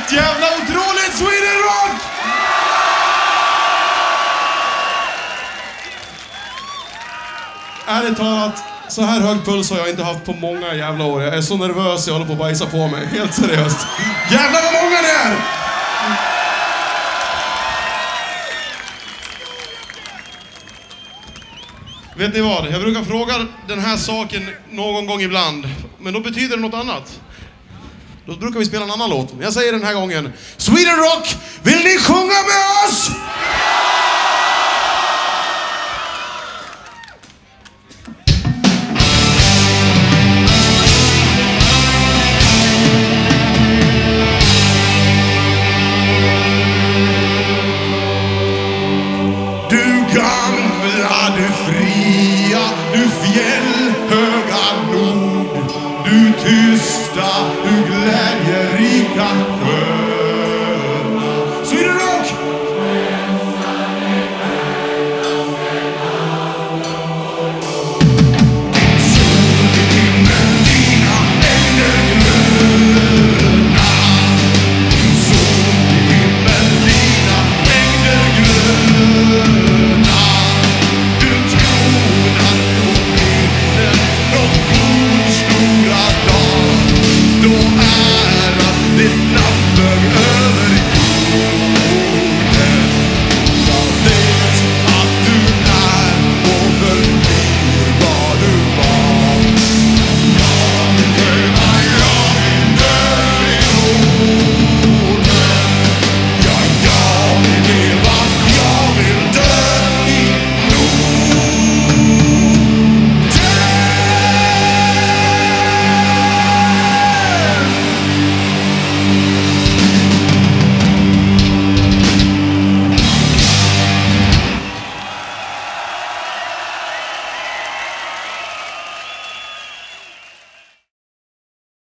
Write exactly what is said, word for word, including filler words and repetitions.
Helt jävla otroligt, Sweden Rock! Ärligt talat, så här hög puls har jag inte haft på många jävla år. Jag är så nervös, jag håller på att bajsa på mig. Helt seriöst. Jävlar vad många det är! Vet ni vad? Jag brukar fråga den här saken någon gång ibland. Men då betyder det något annat. Då brukar vi spela en annan låt. Jag säger den här gången: Sweden Rock, vill ni sjunga med oss?